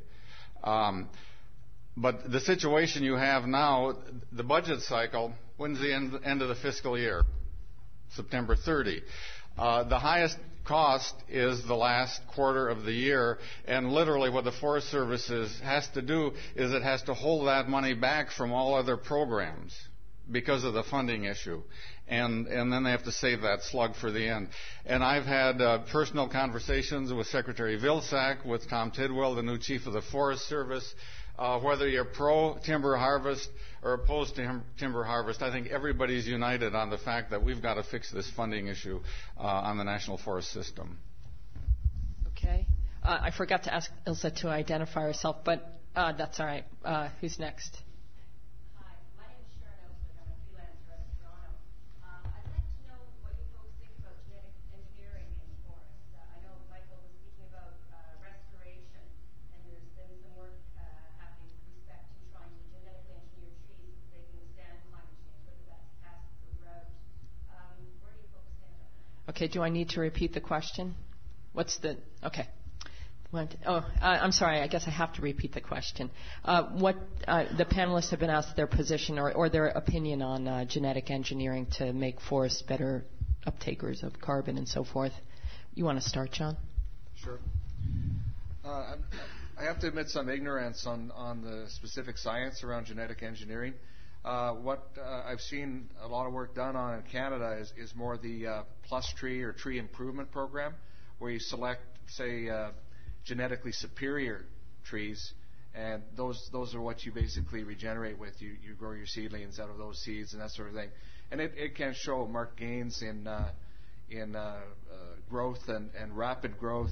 But the situation you have now, the budget cycle, when's the end of the fiscal year? September 30. The highest cost is the last quarter of the year, and literally what the Forest Service has to do is it has to hold that money back from all other programs because of the funding issue. And then they have to save that slug for the end. And I've had personal conversations with Secretary Vilsack, with Tom Tidwell, the new chief of the Forest Service. Whether you're pro-timber harvest or opposed to timber harvest, I think everybody's united on the fact that we've got to fix this funding issue on the National Forest System. Okay. I forgot to ask Ilse to identify herself, but that's all right. Who's next? Okay, do I need to repeat the question? Okay. I'm sorry, I guess I have to repeat the question. The panelists have been asked their position or their opinion on genetic engineering to make forests better uptakers of carbon and so forth. You want to start, John? Sure. I have to admit some ignorance on the specific science around genetic engineering. What I've seen a lot of work done on in Canada is more the Plus Tree or Tree Improvement Program, where you select, say, genetically superior trees, and those are what you basically regenerate with. You grow your seedlings out of those seeds and that sort of thing, and it can show marked gains in growth and rapid growth.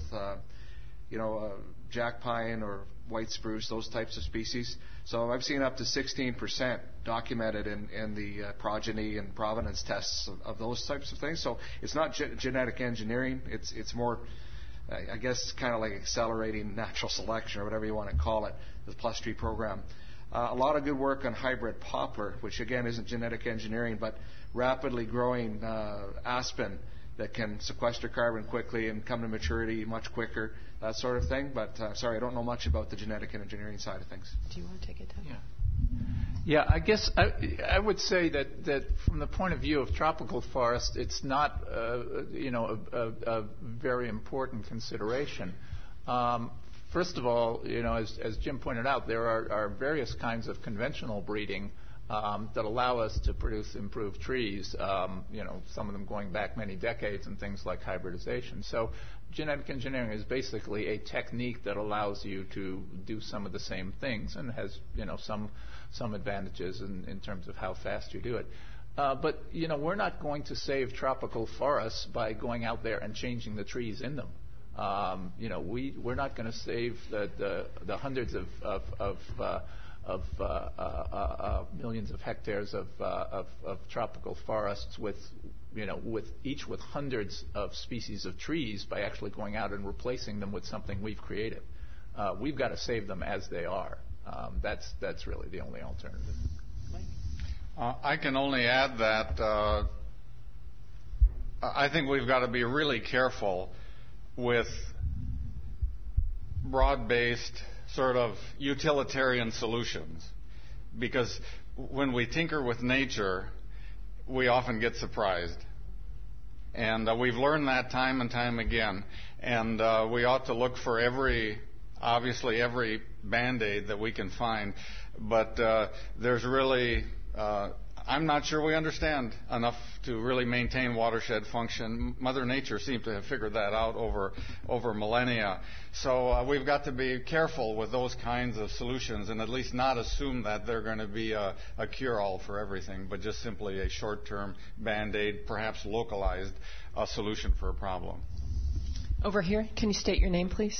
Jack pine or white spruce, those types of species. So I've seen up to 16% documented in the progeny and provenance tests of those types of things. So it's not genetic engineering. It's more, I guess, kind of like accelerating natural selection or whatever you want to call it, the Plus Tree program. A lot of good work on hybrid poplar, which again isn't genetic engineering, but rapidly growing aspen that can sequester carbon quickly and come to maturity much quicker, that sort of thing. But sorry, I don't know much about the genetic engineering side of things. Do you want to take it, Doug? Yeah. Yeah, I guess I would say that from the point of view of tropical forest, it's not a very important consideration. First of all, as Jim pointed out, there are various kinds of conventional breeding that allow us to produce improved trees. Some of them going back many decades, and things like hybridization. So genetic engineering is basically a technique that allows you to do some of the same things and has some advantages in terms of how fast you do it. But we're not going to save tropical forests by going out there and changing the trees in them. We're not going to save the hundreds of millions of hectares of tropical forests with hundreds of species of trees by actually going out and replacing them with something we've created. We've got to save them as they are. That's really the only alternative. I can only add that I think we've got to be really careful with broad-based sort of utilitarian solutions, because when we tinker with nature, we often get surprised. And we've learned that time and time again. And we ought to look for every Band-Aid that we can find. But there's really, I'm not sure we understand enough to really maintain watershed function. Mother Nature seemed to have figured that out over millennia. So we've got to be careful with those kinds of solutions and at least not assume that they're going to be a cure-all for everything, but just simply a short-term Band-Aid, perhaps localized solution for a problem. Over here, can you state your name, please?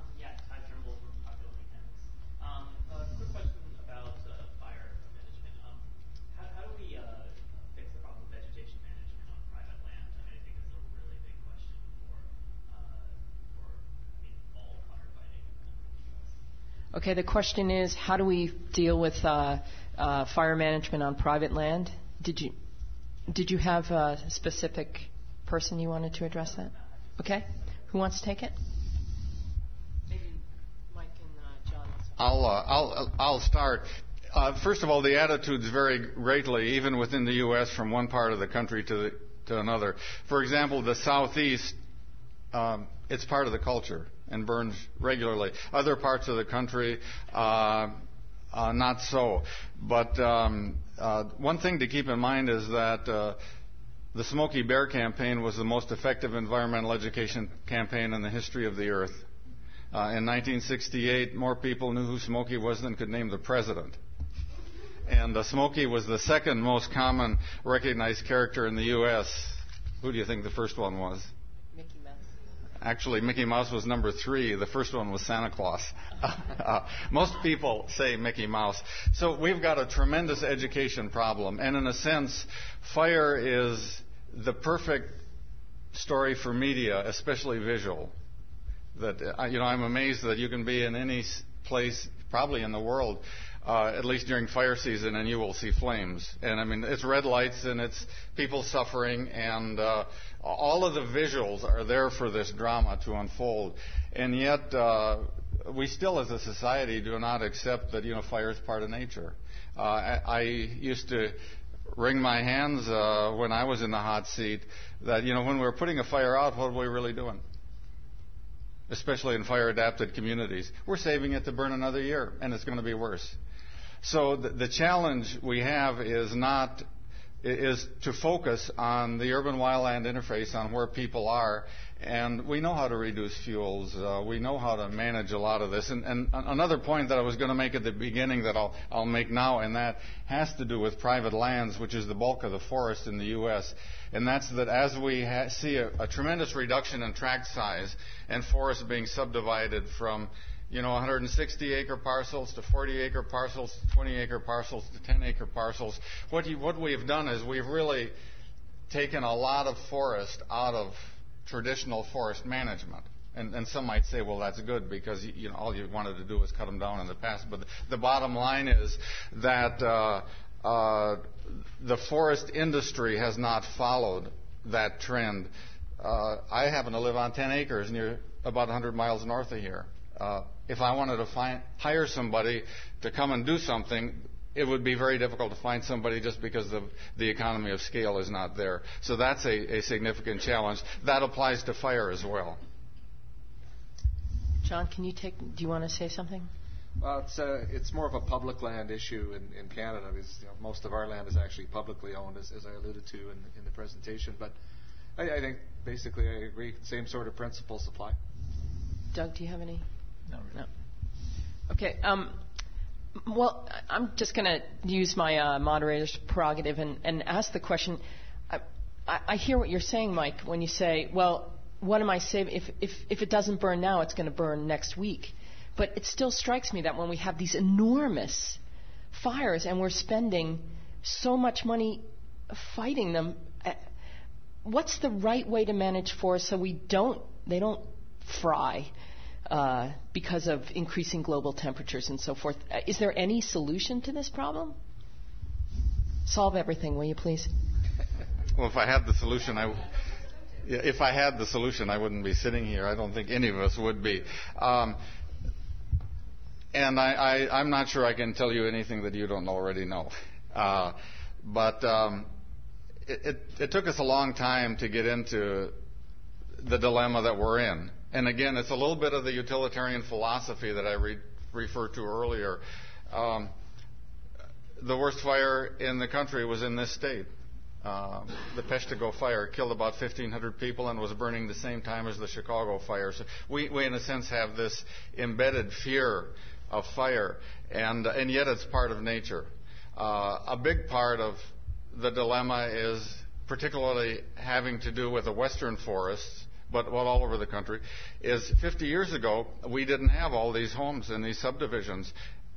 Okay, the question is, how do we deal with fire management on private land? Did you have a specific person you wanted to address that? Okay, who wants to take it? Maybe Mike and John. I'll start. First of all, the attitudes vary greatly, even within the U.S., from one part of the country to another. For example, the Southeast, it's part of the culture and burns regularly. Other parts of the country, not so. But one thing to keep in mind is that the Smokey Bear campaign was the most effective environmental education campaign in the history of the earth. In 1968, more people knew who Smokey was than could name the president. And Smokey was the second most common recognized character in the U.S. Who do you think the first one was? Actually, Mickey Mouse was number 3. The first one was Santa Claus. Most people say Mickey Mouse. So we've got a tremendous education problem. And in a sense, fire is the perfect story for media, especially visual. That I'm amazed that you can be in any place, probably in the world, at least during fire season, and you will see flames. And I mean, it's red lights and it's people suffering, and all of the visuals are there for this drama to unfold. And yet, we still as a society do not accept that, fire is part of nature. I used to wring my hands when I was in the hot seat that, when we were putting a fire out, what were we really doing? Especially in fire-adapted communities. We're saving it to burn another year, and it's going to be worse. So the challenge we have is to focus on the urban-wildland interface, on where people are, and we know how to reduce fuels. We know how to manage a lot of this. And another point that I was going to make at the beginning that I'll make now, and that has to do with private lands, which is the bulk of the forest in the U.S., and that's that as we see a tremendous reduction in tract size and forests being subdivided from 160-acre parcels to 40-acre parcels to 20-acre parcels to 10-acre parcels. What we've done is we've really taken a lot of forest out of traditional forest management. And some might say, well, that's good because all you wanted to do was cut them down in the past. But the bottom line is that the forest industry has not followed that trend. I happen to live on 10 acres near about 100 miles north of here. If I wanted to hire somebody to come and do something, it would be very difficult to find somebody just because the economy of scale is not there. So that's a significant challenge. That applies to fire as well. John, do you want to say something? Well, it's more of a public land issue in Canada, because most of our land is actually publicly owned, as I alluded to in the presentation. But I think basically I agree. Same sort of principles apply. Doug, do you have any? No. Okay. Well, I'm just going to use my moderator's prerogative and ask the question. I hear what you're saying, Mike, when you say, well, what am I saving? If it doesn't burn now, it's going to burn next week. But it still strikes me that when we have these enormous fires and we're spending so much money fighting them, what's the right way to manage forests so they don't fry because of increasing global temperatures and so forth? Is there any solution to this problem? Solve everything, will you please? Well, if I had the solution, I wouldn't be sitting here. I don't think any of us would be. And I'm not sure I can tell you anything that you don't already know. But it took us a long time to get into the dilemma that we're in. And again, it's a little bit of the utilitarian philosophy that I referred to earlier. The worst fire in the country was in this state. The Peshtigo fire killed about 1,500 people and was burning the same time as the Chicago fire. So we in a sense, have this embedded fear of fire, and yet it's part of nature. A big part of the dilemma is particularly having to do with the western forests, but all over the country, is 50 years ago, we didn't have all these homes and these subdivisions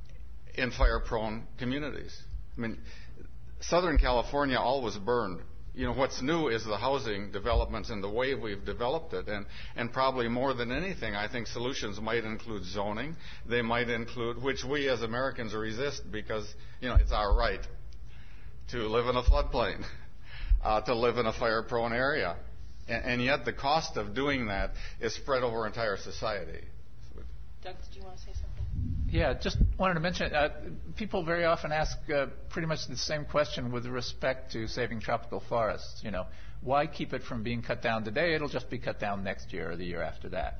in fire-prone communities. I mean, Southern California always burned. What's new is the housing developments and the way we've developed it. And probably more than anything, I think solutions might include zoning. They might include, which we as Americans resist because, it's our right to live in a floodplain, to live in a fire-prone area. And yet the cost of doing that is spread over entire society. Doug, did you want to say something? Yeah, just wanted to mention, people very often ask pretty much the same question with respect to saving tropical forests. Why keep it from being cut down today? It'll just be cut down next year or the year after that.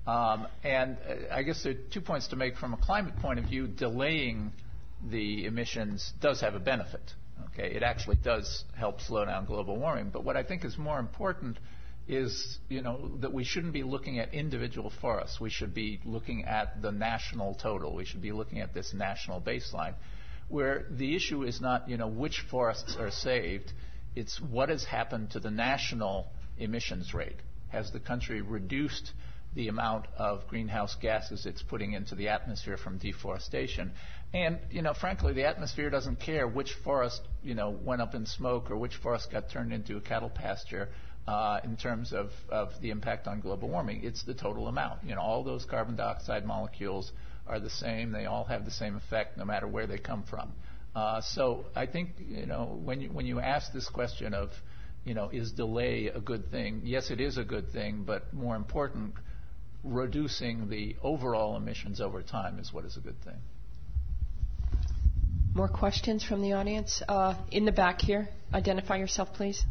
And I guess there are 2 points to make from a climate point of view. Delaying the emissions does have a benefit. Okay, it actually does help slow down global warming. But what I think is more important is, that we shouldn't be looking at individual forests. We should be looking at the national total. We should be looking at this national baseline, where the issue is not, which forests are saved. It's what has happened to the national emissions rate. Has the country reduced the amount of greenhouse gases it's putting into the atmosphere from deforestation? And, frankly, the atmosphere doesn't care which forest, went up in smoke or which forest got turned into a cattle pasture. In terms of the impact on global warming. It's the total amount. All those carbon dioxide molecules are the same. They all have the same effect no matter where they come from. So I think, when you ask this question of, is delay a good thing? Yes, it is a good thing, but more important, reducing the overall emissions over time is what is a good thing. More questions from the audience? In the back here. Identify yourself, please.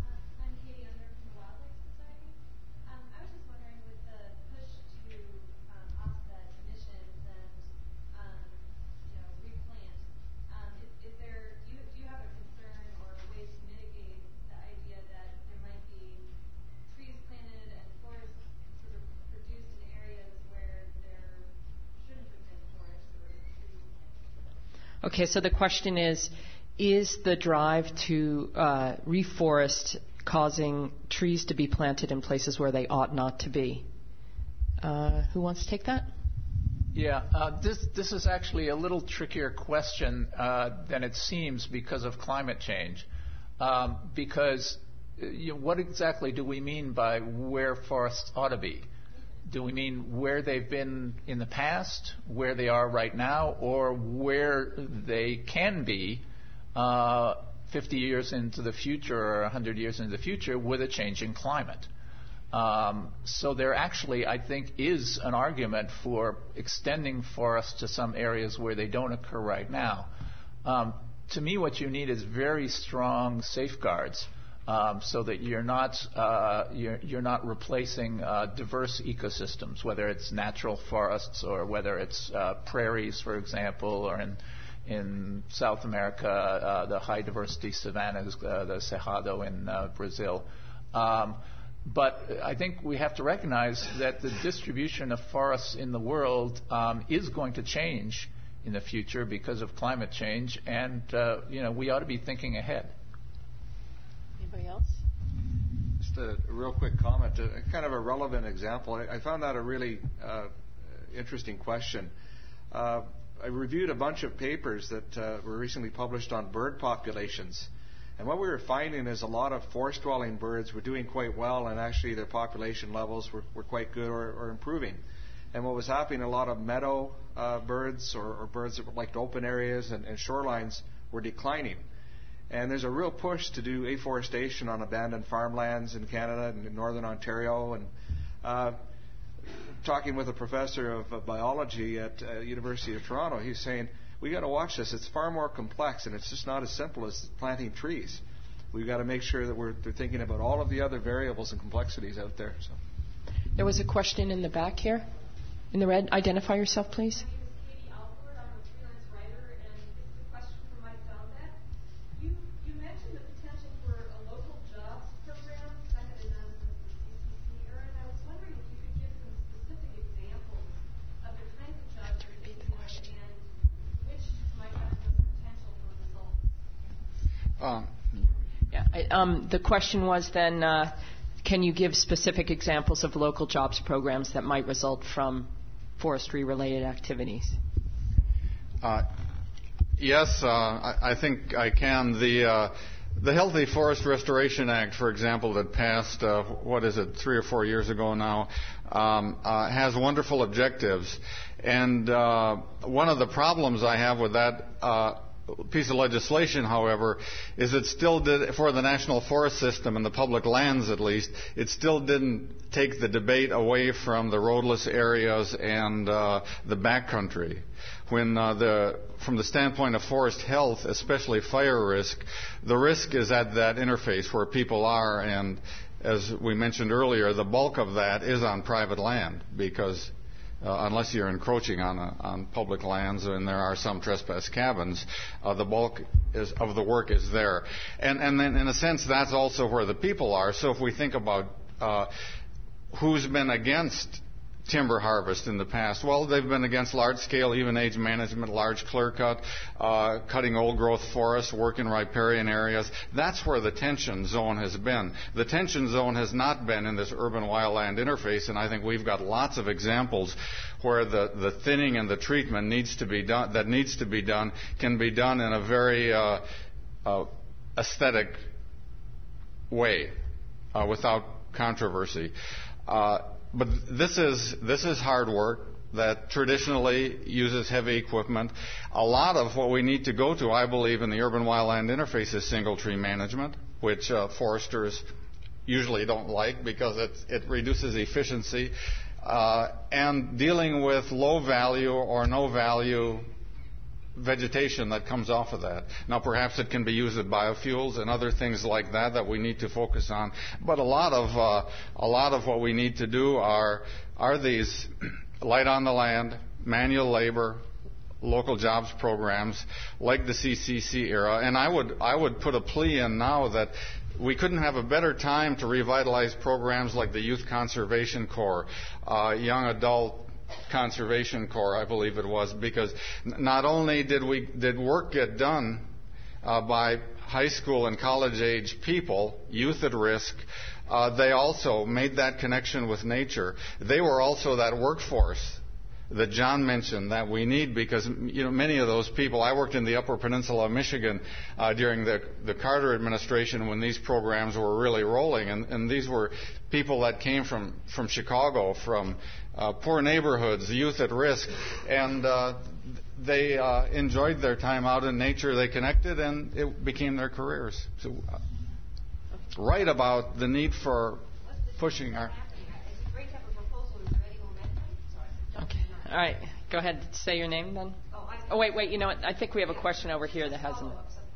Okay, so the question is the drive to reforest causing trees to be planted in places where they ought not to be? Who wants to take that? Yeah, this is actually a little trickier question than it seems because of climate change. Because what exactly do we mean by where forests ought to be? Do we mean where they've been in the past, where they are right now, or where they can be 50 years into the future or 100 years into the future with a changing climate? So there actually, I think, is an argument for extending forests to some areas where they don't occur right now. to me, what you need is very strong safeguards. So that you're not replacing diverse ecosystems, whether it's natural forests or whether it's prairies, for example, or in South America, the high diversity savannas, the Cerrado in Brazil. But I think we have to recognize that the distribution of forests in the world is going to change in the future because of climate change, and we ought to be thinking ahead. Anybody else? Just a real quick comment, kind of a relevant example. I found that a really interesting question. I reviewed a bunch of papers that were recently published on bird populations. And what we were finding is a lot of forest-dwelling birds were doing quite well, and actually their population levels were quite good or improving. And what was happening, a lot of meadow birds or birds that liked open areas and shorelines were declining. And there's a real push to do afforestation on abandoned farmlands in Canada and in northern Ontario. And talking with a professor of biology at University of Toronto, he's saying, we got to watch this. It's far more complex, and it's just not as simple as planting trees. We've got to make sure that they're thinking about all of the other variables and complexities out there. So. There was a question in the back here. In the red, identify yourself, please. The question was then, can you give specific examples of local jobs programs that might result from forestry-related activities? Yes, I think I can. The Healthy Forest Restoration Act, for example, that passed, 3 or 4 years ago now, has wonderful objectives. And one of the problems I have with that piece of legislation, however, is it still did, for the national forest system and the public lands at least, it still didn't take the debate away from the roadless areas and the backcountry. When from the standpoint of forest health, especially fire risk, the risk is at that interface where people are, and as we mentioned earlier, the bulk of that is on private land because unless you're encroaching on public lands, and there are some trespass cabins, the bulk of the work is there. And then, in a sense, that's also where the people are. So if we think about who's been against timber harvest in the past, well, they've been against large-scale even-age management, large clear-cut, cutting old-growth forests, work in riparian areas. That's where the tension zone has been. The tension zone has not been in this urban-wildland interface, and I think we've got lots of examples where the thinning and the treatment needs to be done can be done in a very aesthetic way without controversy. But this is hard work that traditionally uses heavy equipment. A lot of what we need to go to, I believe, in the urban-wildland interface is single tree management, which foresters usually don't like because it reduces efficiency, and dealing with low value or no value vegetation that comes off of that. Now, perhaps it can be used as biofuels and other things like that we need to focus on. But a lot of what we need to do are these light on the land, manual labor, local jobs programs like the CCC era. And I would put a plea in now that we couldn't have a better time to revitalize programs like the Youth Conservation Corps, Young Adult Conservation Corps, I believe it was, because not only did work get done by high school and college age people, youth at risk, they also made that connection with nature. They were also that workforce that John mentioned that we need because many of those people. I worked in the Upper Peninsula of Michigan during the Carter administration when these programs were really rolling, and these were people that came from Chicago, from poor neighborhoods, youth at risk, and they enjoyed their time out in nature. They connected, and it became their careers. So, right about the need for pushing our. Okay. All right. Go ahead. Say your name then. Oh, wait. You know what? I think we have a question over here that hasn't.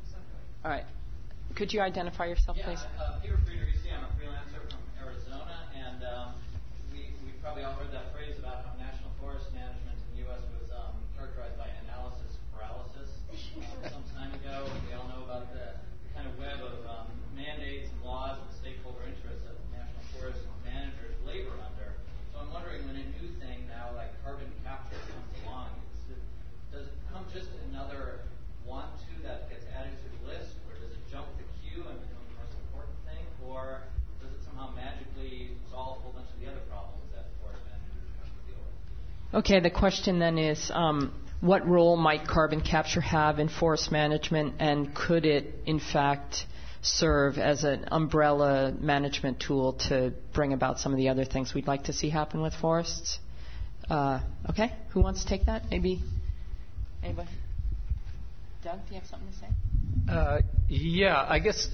All right. Could you identify yourself, please? Peter Friederisi. I'm a freelancer from Arizona, and we probably all heard that phrase about how national forest management in the U.S. was characterized by analysis paralysis some time ago. We all know about the kind of web of mandates and laws and stakeholder interests that national forest managers labor under. So I'm wondering, when a new thing now like carbon capture comes along, does it become just another want-to that gets added to the list, or does it jump the queue and become the most important thing, or does it somehow magically solve a whole bunch of the other problems that forest managers have to deal with? Okay, the question then is, what role might carbon capture have in forest management, and could it, in fact, serve as an umbrella management tool to bring about some of the other things we'd like to see happen with forests? Okay, who wants to take that? Maybe anybody? Doug, do you have something to say? Yeah, I guess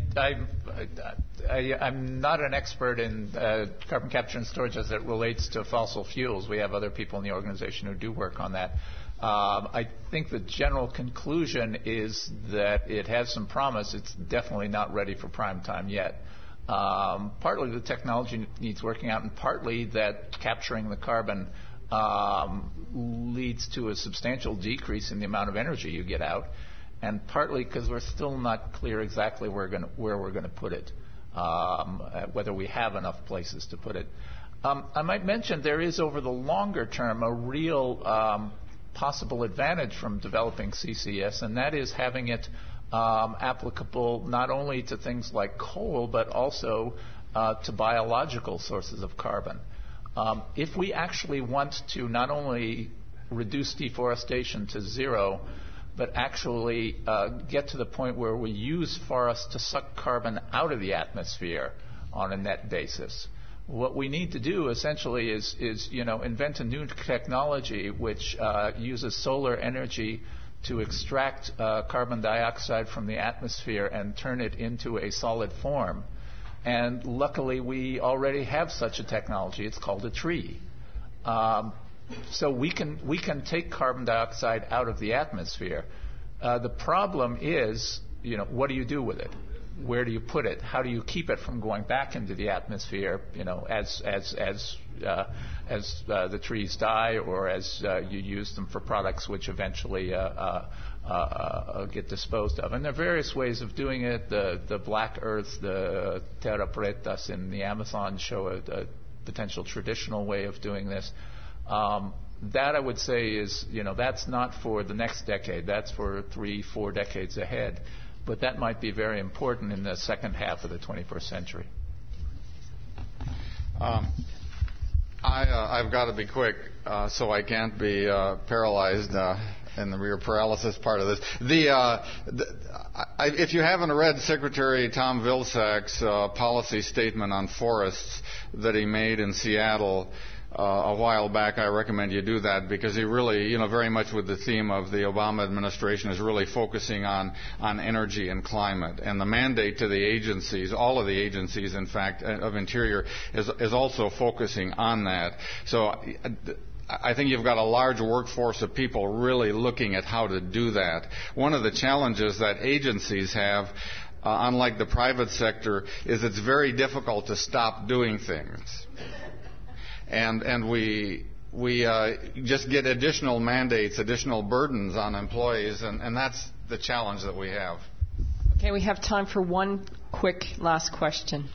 I'm not an expert in carbon capture and storage as it relates to fossil fuels. We have other people in the organization who do work on that. I think the general conclusion is that it has some promise. It's definitely not ready for prime time yet. Partly the technology needs working out, and partly that capturing the carbon leads to a substantial decrease in the amount of energy you get out, and partly because we're still not clear exactly where we're going to put it, whether we have enough places to put it. I might mention there is, over the longer term, a real possible advantage from developing CCS, and that is having it applicable not only to things like coal, but also to biological sources of carbon. If we actually want to not only reduce deforestation to zero, but actually get to the point where we use forests to suck carbon out of the atmosphere on a net basis, what we need to do essentially is invent a new technology which uses solar energy to extract carbon dioxide from the atmosphere and turn it into a solid form. And luckily, we already have such a technology. It's called a tree. So we can take carbon dioxide out of the atmosphere. The problem is, what do you do with it? Where do you put it? How do you keep it from going back into the atmosphere? As the trees die, or as you use them for products which eventually get disposed of. And there are various ways of doing it. The black earth, the terra pretas in the Amazon show a potential traditional way of doing this. That I would say is, that's not for the next decade. That's for 3-4 decades ahead. But that might be very important in the second half of the 21st century. I've got to be quick, so I can't be paralyzed in the rear paralysis part of this. If you haven't read Secretary Tom Vilsack's policy statement on forests that he made in Seattle a while back, I recommend you do that, because he really, very much with the theme of the Obama administration, is really focusing on energy and climate. And the mandate to the agencies, all of the agencies, in fact, of Interior, is also focusing on that. So I think you've got a large workforce of people really looking at how to do that. One of the challenges that agencies have, unlike the private sector, is it's very difficult to stop doing things. And we just get additional mandates, additional burdens on employees, and that's the challenge that we have. Okay, we have time for one quick last question.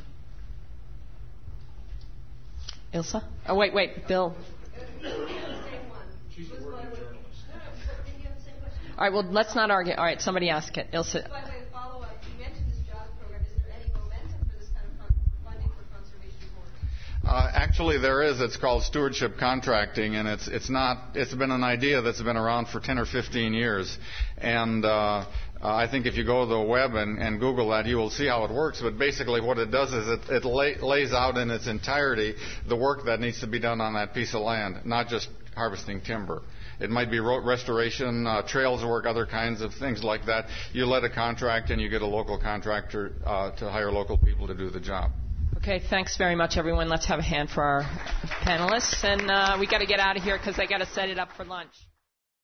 Ilsa? Oh, wait, Bill. She's a working journalist. All right, well, let's not argue. All right, somebody ask it. Ilsa. By way of follow-up, you mentioned this jobs program. Is there any momentum for this kind of funding for conservation work? Actually, there is. It's called stewardship contracting, and it's been an idea that's been around for 10 or 15 years. And I think if you go to the web and Google that, you will see how it works. But basically what it does is it lays out in its entirety the work that needs to be done on that piece of land, not just harvesting timber. It might be restoration, trails work, other kinds of things like that. You let a contract and you get a local contractor to hire local people to do the job. Okay, thanks very much, everyone. Let's have a hand for our panelists. And we got to get out of here because I got to set it up for lunch.